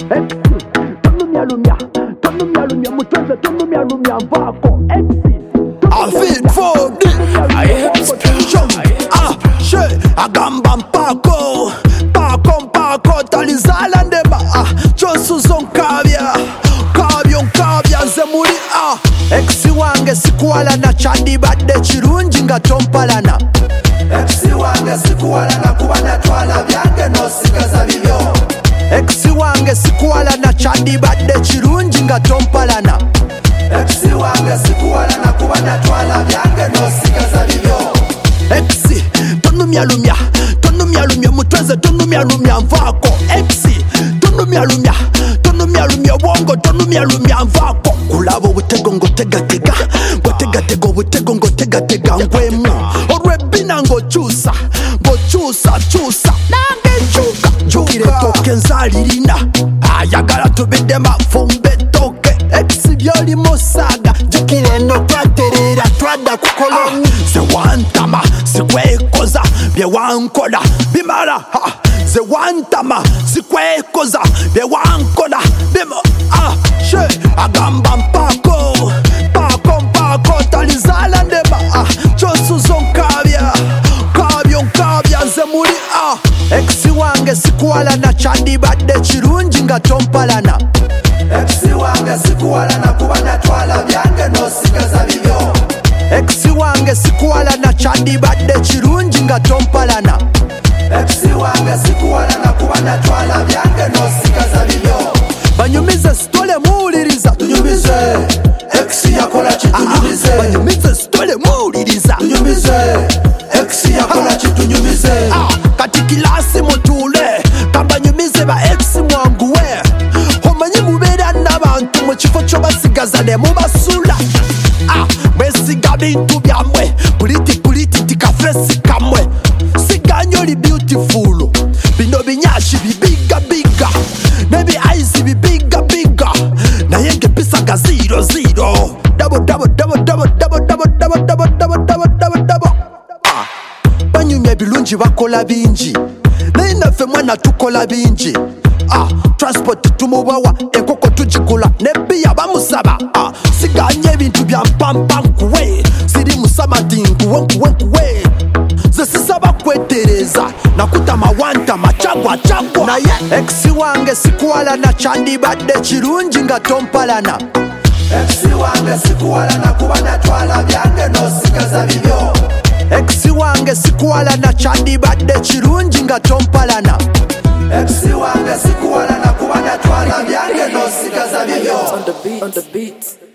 Tonumya mutweze tonumya mvako I feel for agamba mpako talizala ndema chosuzo nkabya nze muli Exi wange sikuwalana chandibadde kirungi nga tompalana Exi wange sikuwalana kuba natwala byange nosigaza bibyo Exi wange sikuwalana chandibadde kirungi nga tompalana Exi wange sikuwalana kuba natwala byange nosigaza bibyo Exi tonumya mutweze tonumya nvaako Exi tonumya obwongo tonumya nvaako kulaba obutego ngotegatega obutego ngotegatega ngwemu olw'ebbina ng'okyusa nange jukire ettooke nzalirina ayagala tubidde mafumbe ettooke Exi byolimu osaaga jukire eno twaterera twadda kukoloni zewantama sikwekoza byewankola bimala zewantama sikwekoza byewankola agamba mpako talizala ndema chosuzo nkabya nze muli Exi wange sikuwalana chandibadde kirungi nga tompalana Exi wange sikuwalana kuba natwala byange nosigaza bibyo Exi wange sikuwalana chandibadde kirungi nga tompalana Exi wange sikuwalana kuba natwala byange nosigaza bibyo banyumize sitole muwuliriza tunyumize Exi yakola kitunyumize banyumize sitole muwuliriza tunyumize Exi yakola kitunyumize kati kilasi mutuule kambanyumize ba Exi mwanguwe omanyi mubeera n'abantu mu kifo kyo basigaza ne mubasula mwesiga bintu byammwe puliti tikafesi kamwe siganya oli beautiful bino binyashi bibiga nebi eyes bibiga naye ngepisaga 0 double banyumya ebirungi bakola bingi naye naffe mwana tukola bingi transport tumubawa enkoko tugikula nebbiya bamusaba siganya ebintu bya mpampa nkuwe siri musamati nkuwe ze sisaba kwetereza nakutama wantama chagwa naye Exi wange sikuwalana chandibadde kirungi nga tompalana Exi wange sikuwalana kuba natwala byange nosigaza bibyo Exi wange sikuwalana chandibadde kirungi nga tompalana Exi wange sikuwalana kuba natwala byange nosigaza bibyo on the beat.